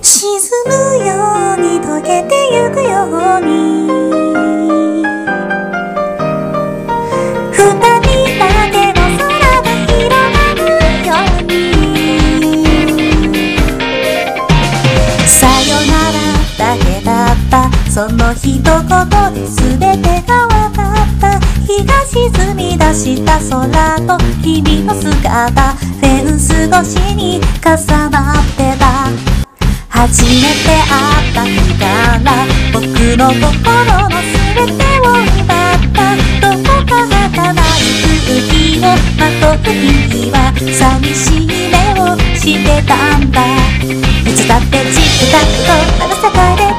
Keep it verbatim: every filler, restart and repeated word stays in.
沈むように溶けてゆくように二人だけの空が広がるようにさよならだけだったその一言で全てが分かった日が沈み出した空と君の姿フェンス越しに重なってた初めて会った日から僕の心の全てを奪ったどこか儚い空気をまとう君は寂しい目をしてたんだいつだってチクタクとある世界で